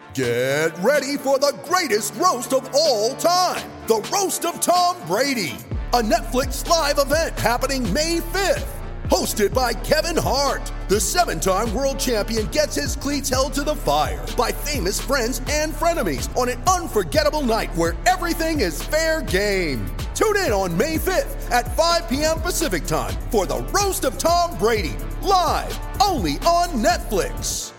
Get ready for the greatest roast of all time, the Roast of Tom Brady, a Netflix live event happening May 5th. Hosted by Kevin Hart, the 7-time world champion gets his cleats held to the fire by famous friends and frenemies on an unforgettable night where everything is fair game. Tune in on May 5th at 5 p.m. Pacific time for the Roast of Tom Brady, live only on Netflix.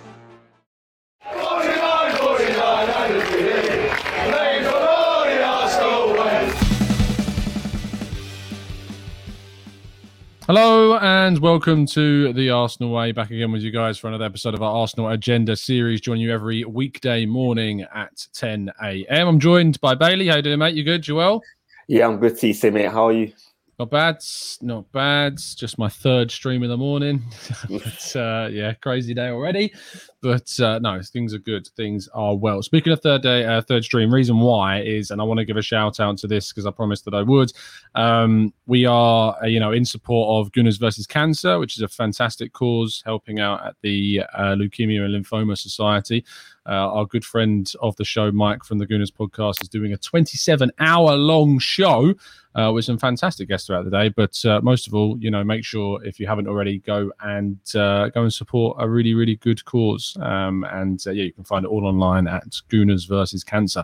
Hello and welcome to the Arsenal Way. Back again with you guys for another episode of our Arsenal Agenda series. Joining you every weekday morning at 10 a.m. I'm joined by Bailey. How you doing, mate? You good? You well? Yeah, I'm good. TC, mate. How are you? Not bad. Not bad. Just my third stream in the morning. But yeah, crazy day already. But no, things are good. Things are well. Speaking of third stream, reason why is, and I want to give a shout out to this because I promised that I would. We are, in support of Gunners versus Cancer, which is a fantastic cause, helping out at the Leukemia and Lymphoma Society. Our good friend of the show, Mike from the Gunners podcast, is doing a 27-hour-long show with some fantastic guests throughout the day. But most of all, make sure if you haven't already, go and support a really, really good cause. You can find it all online at Gunners versus Cancer.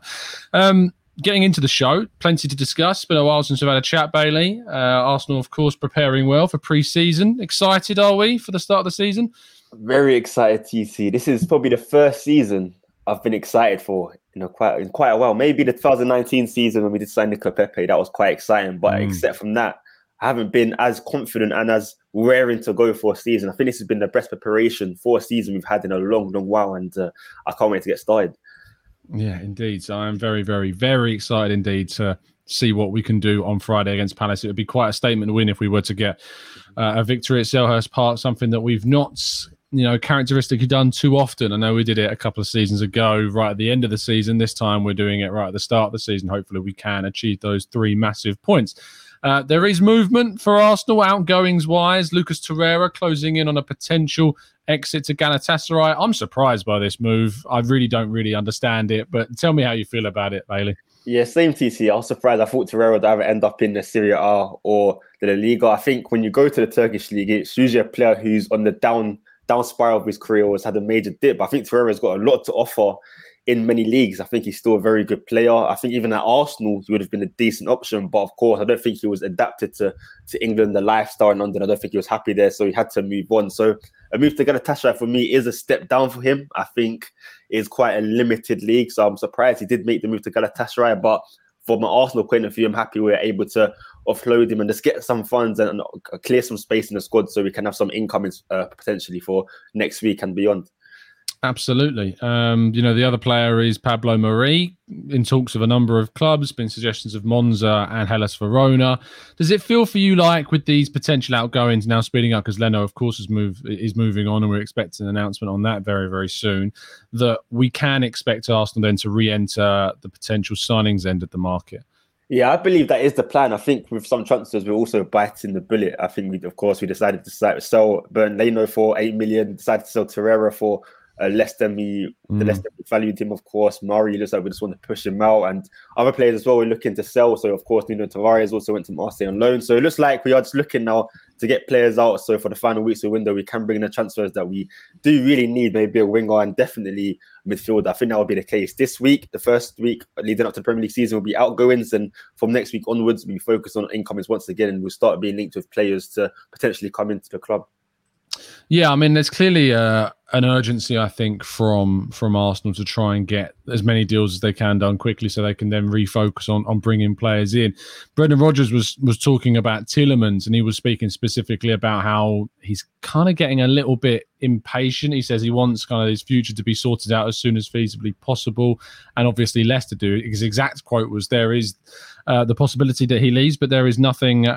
Getting into the show, plenty to discuss. It's been a while since we've had a chat, Bailey. Arsenal, of course, preparing well for pre-season. Excited, are we, for the start of the season? Very excited, TC. This is probably the first season I've been excited for, quite a while. Maybe the 2019 season when we did sign Nicola Pepe, that was quite exciting. But except from that, I haven't been as confident and as raring to go for a season. I think this has been the best preparation for a season we've had in a long, long while, and I can't wait to get started. Yeah, indeed. So I am very, very, very excited indeed to see what we can do on Friday against Palace. It would be quite a statement win if we were to get a victory at Selhurst Park, something that we've not, characteristically done too often. I know we did it a couple of seasons ago, right at the end of the season. This time we're doing it right at the start of the season. Hopefully we can achieve those 3 massive points. There is movement for Arsenal, outgoings-wise. Lucas Torreira closing in on a potential exit to Galatasaray. I'm surprised by this move. I really don't understand it, but tell me how you feel about it, Bailey. Yeah, same TC. I was surprised. I thought Torreira would either end up in the Serie A or the La Liga. I think when you go to the Turkish league, it's usually a player who's on the down spiral of his career or has had a major dip. I think Torreira's got a lot to offer in many leagues. I think he's still a very good player. I think even at Arsenal, he would have been a decent option. But of course, I don't think he was adapted to England, the lifestyle in London. I don't think he was happy there, so he had to move on. So a move to Galatasaray for me is a step down for him. I think it's quite a limited league, so I'm surprised he did make the move to Galatasaray. But from an Arsenal point of view, I'm happy we're able to offload him and just get some funds and clear some space in the squad so we can have some income potentially for next week and beyond. Absolutely. The other player is Pablo Mari, in talks of a number of clubs, been suggestions of Monza and Hellas Verona. Does it feel for you like with these potential outgoings now speeding up, because Leno, of course, is moving on and we're expecting an announcement on that very, very soon, that we can expect Arsenal then to re-enter the potential signings end of the market? Yeah, I believe that is the plan. I think with some transfers, we're also biting the bullet. I think we decided to sell Bernd Leno for 8 million, decided to sell Torreira for less than we valued him, of course. Mari looks like we just want to push him out, and other players as well we're looking to sell. So of course, Nuno Tavares also went to Marseille on loan. So it looks like we are just looking now to get players out. So for the final weeks of the window, we can bring in the transfers that we do really need, maybe a winger and definitely midfield. I think that will be the case this week. The first week leading up to the Premier League season will be outgoings, and from next week onwards, we'll be focused on incomings once again, and we'll start being linked with players to potentially come into the club. Yeah, I mean, there's clearly an urgency, I think, from Arsenal to try and get as many deals as they can done quickly so they can then refocus on bringing players in. Brendan Rodgers was talking about Tielemans, and he was speaking specifically about how he's kind of getting a little bit impatient. He says he wants kind of his future to be sorted out as soon as feasibly possible, and obviously less to do. His exact quote was, there is the possibility that he leaves, but there is nothing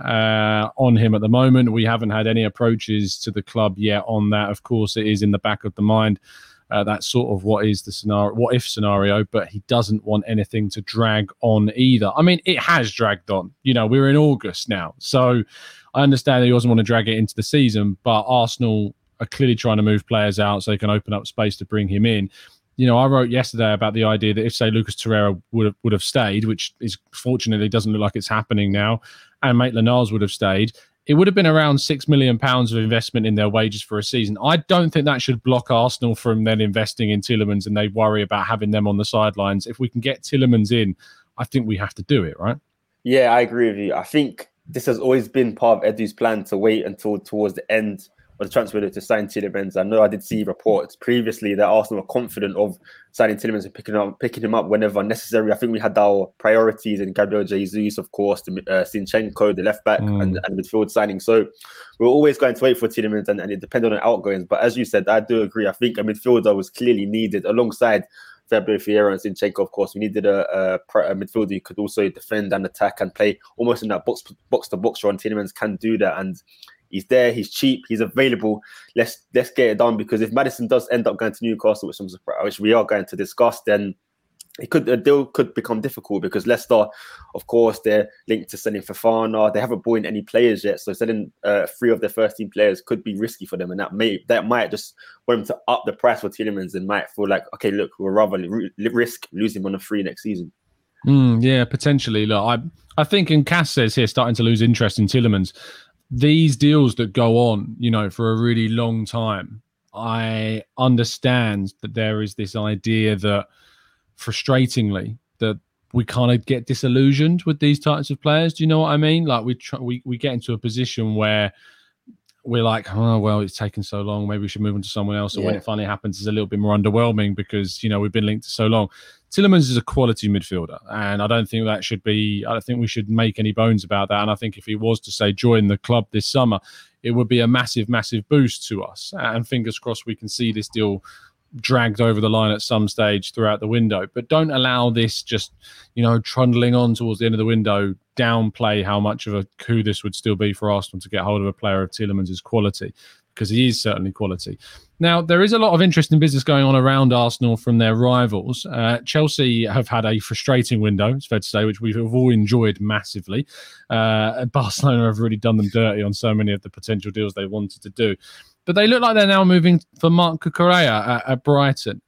on him at the moment. We haven't had any approaches to the club yet on that. Of course, it is in the back of the mind. That's sort of what is the scenario, what if scenario, but he doesn't want anything to drag on either. I mean, it has dragged on. We're in August now, so I understand that he doesn't want to drag it into the season, but Arsenal are clearly trying to move players out so they can open up space to bring him in. I wrote yesterday about the idea that if, say, Lucas Torreira would have stayed, which is fortunately doesn't look like it's happening now, and Maitland-Niles would have stayed, it would have been around £6 million of investment in their wages for a season. I don't think that should block Arsenal from then investing in Tielemans, and they worry about having them on the sidelines. If we can get Tielemans in, I think we have to do it, right? Yeah, I agree with you. I think this has always been part of Edu's plan to wait until towards the end of the transfer window to sign Tielemans. I know I did see reports previously that Arsenal were confident of signing Tielemans and picking him up whenever necessary. I think we had our priorities in Gabriel Jesus, of course, Zinchenko, the left back, and the midfield signing. So we're always going to wait for Tielemans, and it depended on outgoings. But as you said, I do agree. I think a midfielder was clearly needed alongside Fabio Vieira and Zinchenko. Of course, we needed a midfielder who could also defend and attack and play almost in that box-to-box run. Tielemans can do that, and he's there, he's cheap, he's available. Let's get it done, because if Maddison does end up going to Newcastle, which we are going to discuss, then the deal could become difficult, because Leicester, of course, they're linked to selling Fofana. They haven't brought in any players yet, so selling 3 of their first team players could be risky for them, and that might just want them to up the price for Tielemans and might feel like, okay, look, we'll rather risk losing him on a free next season. Yeah, potentially. Look, I think, and Cass says here, starting to lose interest in Tielemans. These deals that go on, for a really long time, I understand that there is this idea that, frustratingly, that we kind of get disillusioned with these types of players. Do you know what I mean? Like we get into a position where we're like, oh, well, it's taken so long, maybe we should move on to someone else. Or when it finally happens, it's a little bit more underwhelming because, we've been linked to so long. Tielemans is a quality midfielder, and I don't think we should make any bones about that. And I think if he was to, say, join the club this summer, it would be a massive, massive boost to us. And fingers crossed we can see this deal dragged over the line at some stage throughout the window. But don't allow this just, trundling on towards the end of the window, downplay how much of a coup this would still be for Arsenal to get hold of a player of Tielemans' quality, because he is certainly quality. Now, there is a lot of interesting business going on around Arsenal from their rivals. Chelsea have had a frustrating window, it's fair to say, which we've all enjoyed massively. Barcelona have really done them dirty on so many of the potential deals they wanted to do. But they look like they're now moving for Marc Cucurella at Brighton.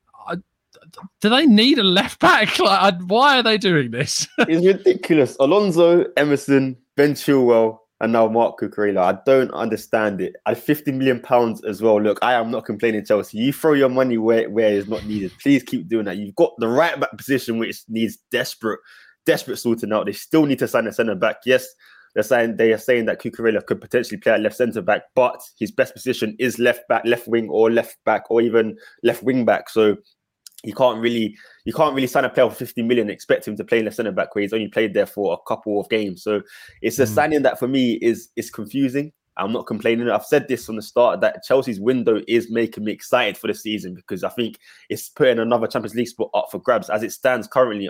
Do they need a left back? Why are they doing this? It's ridiculous. Alonso, Emerson, Ben Chilwell, and now Marc Cucurella. I don't understand it. At £50 million as well. Look, I am not complaining, Chelsea. You throw your money where it's not needed. Please keep doing that. You've got the right back position, which needs desperate sorting out. They still need to sign a centre back. Yes, they are saying that Cucurella could potentially play at left centre back, but his best position is left back, left wing, or left back, or even left wing back. So you can't really sign a player for 50 million and expect him to play in the centre back where he's only played there for a couple of games. So it's a signing that for me is confusing. I'm not complaining. I've said this from the start that Chelsea's window is making me excited for the season, because I think it's putting another Champions League spot up for grabs. As it stands currently,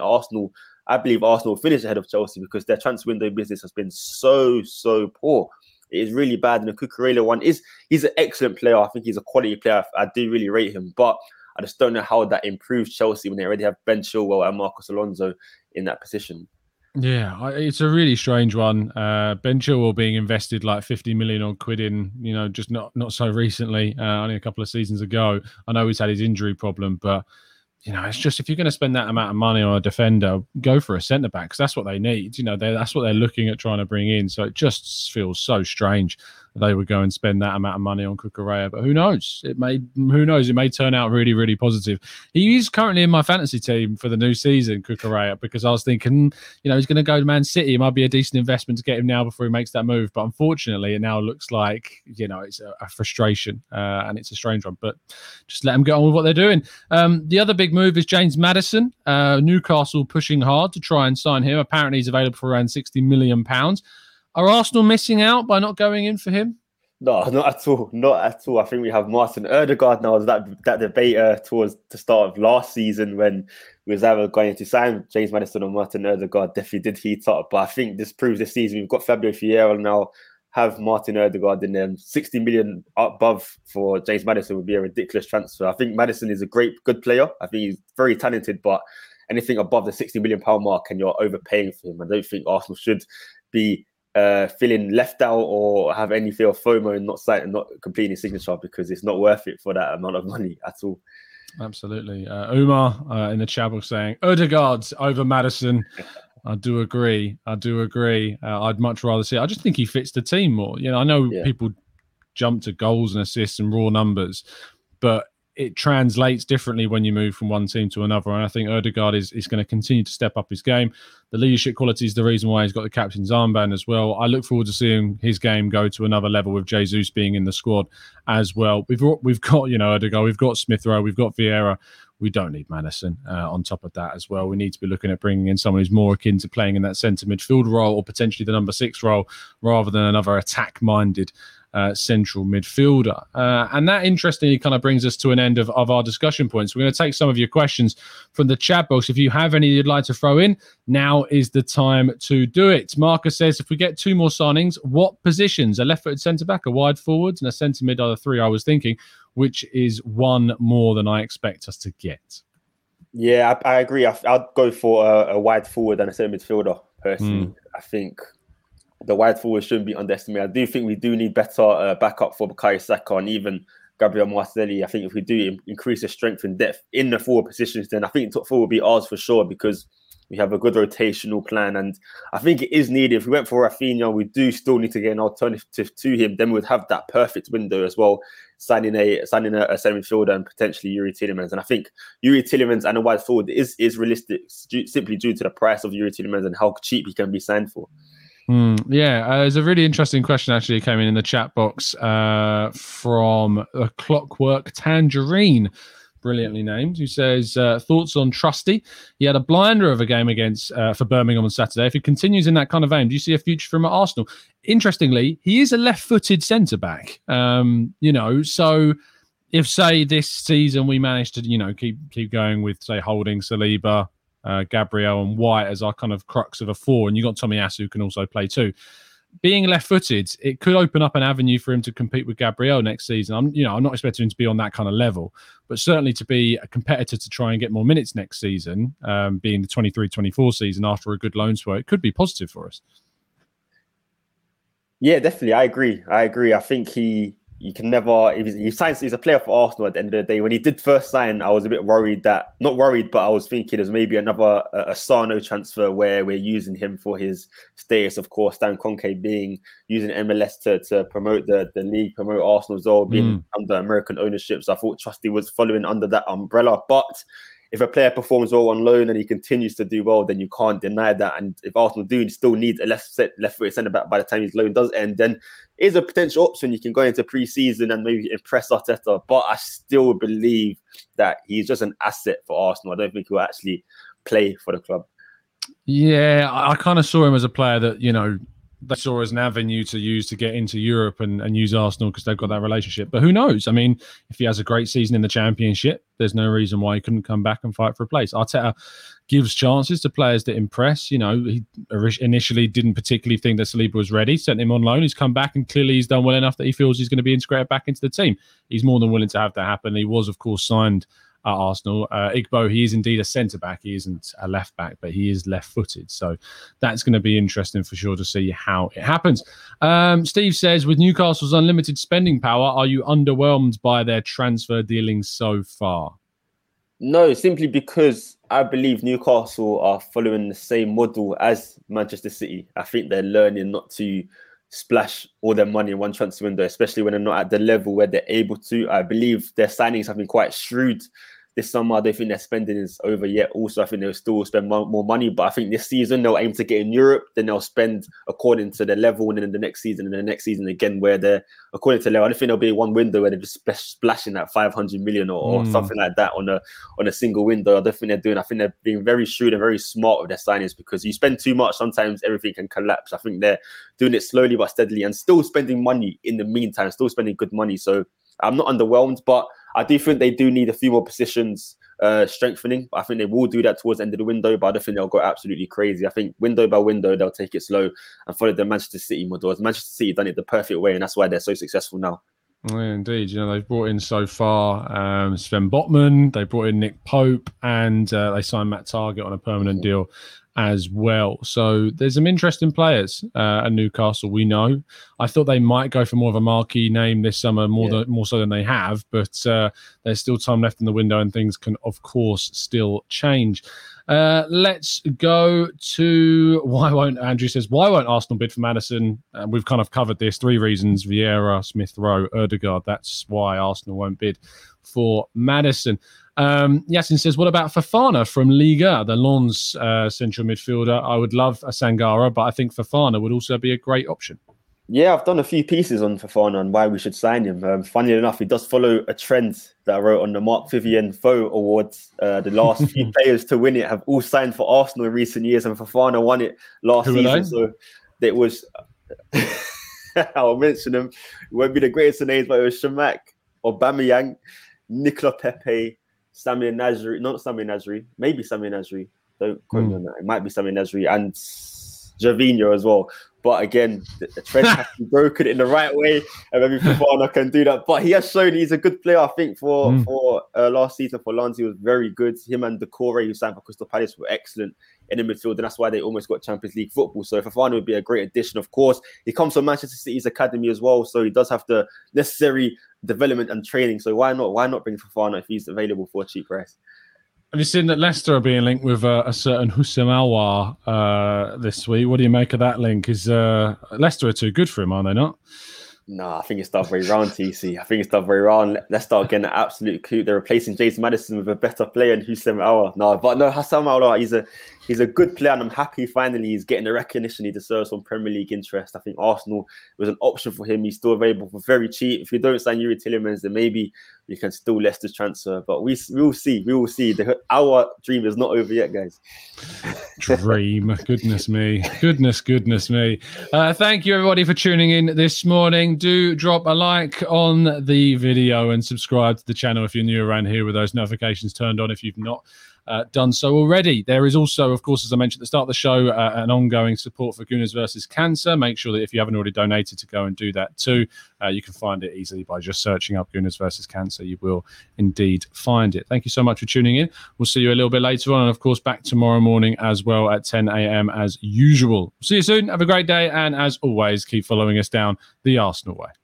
I believe Arsenal will finish ahead of Chelsea because their transfer window business has been so poor. It is really bad. And the Cucurella one he's an excellent player. I think he's a quality player. I do really rate him, but I just don't know how that improves Chelsea when they already have Ben Chilwell and Marcos Alonso in that position. Yeah, it's a really strange one. Ben Chilwell being invested like 50 million odd quid in, just not so recently, only a couple of seasons ago. I know he's had his injury problem, but it's just, if you're going to spend that amount of money on a defender, go for a centre back, because that's what they need. That's what they're looking at trying to bring in. So it just feels so strange that they would go and spend that amount of money on Cucurella. But who knows? It may turn out really, really positive. He is currently in my fantasy team for the new season, Cucurella, because I was thinking, he's going to go to Man City. It might be a decent investment to get him now before he makes that move. But unfortunately, it now looks like, it's a frustration and it's a strange one. But just let them get on with what they're doing. The other big move is James Maddison. Newcastle pushing hard to try and sign him. Apparently, he's available for around £60 million. Are Arsenal missing out by not going in for him? No, not at all. Not at all. I think we have Martin Ødegaard now. That debate towards the start of last season when we was either going to sign James Maddison or Martin Ødegaard definitely did heat up. But I think this proves this season we've got Fabio Vieira now, have Martin Ødegaard in them. 60 million above for James Maddison would be a ridiculous transfer. I think Maddison is a good player. I think he's very talented, but anything above the £60 million mark and you're overpaying for him, I don't think Arsenal should be feeling left out or have any fear of FOMO and not completing his signature, because it's not worth it for that amount of money at all. Absolutely. Umar in the chat box saying Odegaard over Maddison. I do agree. I'd much rather see it. I just think he fits the team more. I know people jump to goals and assists and raw numbers, but it translates differently when you move from one team to another. And I think Odegaard is going to continue to step up his game. The leadership quality is the reason why he's got the captain's armband as well. I look forward to seeing his game go to another level with Jesus being in the squad as well. We've got Odegaard, we've got Smith Rowe, we've got Vieira. We don't need Maddison on top of that as well. We need to be looking at bringing in someone who's more akin to playing in that centre midfield role or potentially the number 6 role rather than another attack-minded central midfielder. And that interestingly kind of brings us to an end of our discussion points. We're going to take some of your questions from the chat box. If you have any you'd like to throw in, now is the time to do it. Marcus says, if we get 2 more signings, what positions? A left-footed centre-back, a wide forwards, and a centre-mid are the 3 I was thinking, which is 1 more than I expect us to get. Yeah, I agree. I'd go for a wide forward and a centre midfielder, personally. I think the wide forward shouldn't be underestimated. I do think we do need better backup for Bukayo Saka and even Gabriel Martinelli. I think if we do increase the strength and depth in the forward positions, then I think top 4 will be ours for sure, because we have a good rotational plan. And I think it is needed. If we went for Rafinha, we do still need to get an alternative to him. Then we would have that perfect window as well, signing a centre midfielder and potentially Youri Tielemans. And I think Youri Tielemans and a wide forward is realistic simply due to the price of Youri Tielemans and how cheap he can be signed for. There's a really interesting question actually came in the chat box from a Clockwork Tangerine, brilliantly named, who says, thoughts on Trusty? He had a blinder of a game against for Birmingham on Saturday. If he continues in that kind of vein, do you see a future for him at Arsenal? Interestingly, he is a left-footed centre-back. So if, say, this season we manage to, keep going with, say, Holding, Saliba, Gabriel and White as our kind of crux of a 4, and you got Tomiyasu who can also play too. Being left-footed, it could open up an avenue for him to compete with Gabriel next season. I'm not expecting him to be on that kind of level, but certainly to be a competitor to try and get more minutes next season, being the 23-24 season after a good loan spell, it could be positive for us. Yeah, definitely. I agree. I think you can never. He's a player for Arsenal at the end of the day. When he did first sign, I was a bit worried but I was thinking there's maybe another a Sano transfer where we're using him for his status. Of course, Stan Kroenke using MLS to promote the league, promote Arsenal as well, being under American ownership. So I thought Trusty was following under that umbrella. But if a player performs well on loan and he continues to do well, then you can't deny that. And if Arsenal do still need a left-footed centre-back by the time his loan does end, then it is a potential option. You can go into pre-season and maybe impress Arteta. But I still believe that he's just an asset for Arsenal. I don't think he'll actually play for the club. Yeah, I kind of saw him as a player that, they saw as an avenue to use to get into Europe and use Arsenal because they've got that relationship. But who knows? I mean, if he has a great season in the Championship, there's no reason why he couldn't come back and fight for a place. Arteta gives chances to players that impress. He initially didn't particularly think that Saliba was ready, sent him on loan. He's come back and clearly he's done well enough that he feels he's going to be integrated back into the team. He's more than willing to have that happen. He was, of course, signed at Arsenal. Igbo, he is indeed a centre-back. He isn't a left-back, but he is left-footed. So that's going to be interesting for sure to see how it happens. Steve says, with Newcastle's unlimited spending power, are you underwhelmed by their transfer dealings so far? No, simply because I believe Newcastle are following the same model as Manchester City. I think they're learning not to splash all their money in one transfer window, especially when they're not at the level where they're able to. I believe their signings have been quite shrewd this summer. I don't think their spending is over yet. Also, I think they'll still spend more money, but I think this season they'll aim to get in Europe, then they'll spend according to their level, and then in the next season, and then the next season again, where they're according to level. I don't think there'll be one window where they're just splashing that 500 million or something like that on a single window. I don't think they're doing. I think they're being very shrewd and very smart with their signings, because you spend too much, sometimes everything can collapse. I think they're doing it slowly but steadily and still spending money in the meantime, still spending good money. So I'm not underwhelmed, but I do think they do need a few more positions strengthening. I think they will do that towards the end of the window, but I don't think they'll go absolutely crazy. I think window by window, they'll take it slow and follow the Manchester City model. As Manchester City done it the perfect way, and that's why they're so successful now. Yeah, indeed. They've brought in so far Sven Botman, they brought in Nick Pope, and they signed Matt Targett on a permanent deal as well. So there's some interesting players at Newcastle, we know. I thought they might go for more of a marquee name this summer, more so than they have, but there's still time left in the window and things can, of course, still change. Let's go to Andrew says, why won't Arsenal bid for Maddison? We've kind of covered this. 3 reasons: Vieira, Smith Rowe, Ødegaard. That's why Arsenal won't bid for Maddison. Yasin says, what about Fofana from Liga, the Lens central midfielder? I would love a Sangara, but I think Fofana would also be a great option. Yeah, I've done a few pieces on Fofana and why we should sign him. Funnily enough, he does follow a trend that I wrote on the Mark Vivian Foe Awards. The last few players to win it have all signed for Arsenal in recent years, and Fofana won it last season. So it was, I'll mention them. It won't be the greatest of names, but it was Shamak, Aubameyang, Nicola Pepe, Samir Nasri, maybe Samir Nasri. Don't quote me on that. It might be Samir Nasri and Gervinho as well. But again, the trend has to be broken in the right way, and maybe Fofana can do that. But he has shown he's a good player. I think for last season for Lens, he was very good. Him and Decore, who signed for Crystal Palace, were excellent in the midfield, and that's why they almost got Champions League football. So Fofana would be a great addition. Of course, he comes from Manchester City's academy as well, so he does have the necessary development and training. So why not bring Fofana if he's available for a cheap price? Have you seen that Leicester are being linked with a certain Houssem Aouar this week? What do you make of that link? Is Leicester are too good for him, are they not? No, I think it's the other way around, TC. I think it's the other way around. Let's start getting an absolute coup. They're replacing James Maddison with a better player than Houssem Aouar. No, Houssem Aouar, he's a good player, and I'm happy finally he's getting the recognition he deserves from Premier League interest. I think Arsenal was an option for him. He's still available for very cheap. If you don't sign Yuri Tillemans, then maybe you can still Leicester's transfer. But we will see. We will see. Our dream is not over yet, guys. Dream. Goodness me. Goodness me. Thank you, everybody, for tuning in this morning. Do drop a like on the video and subscribe to the channel if you're new around here with those notifications turned on if you've not done so already. There is also, of course, as I mentioned at the start of the show, an ongoing support for Gunners versus Cancer. Make sure that if you haven't already donated to go and do that too. You can find it easily by just searching up Gunners versus Cancer. You will indeed find it. Thank you so much for tuning in. We'll see you a little bit later on, and of course back tomorrow morning as well at 10 a.m. as usual. See you soon. Have a great day, and as always, keep following us down the Arsenal way.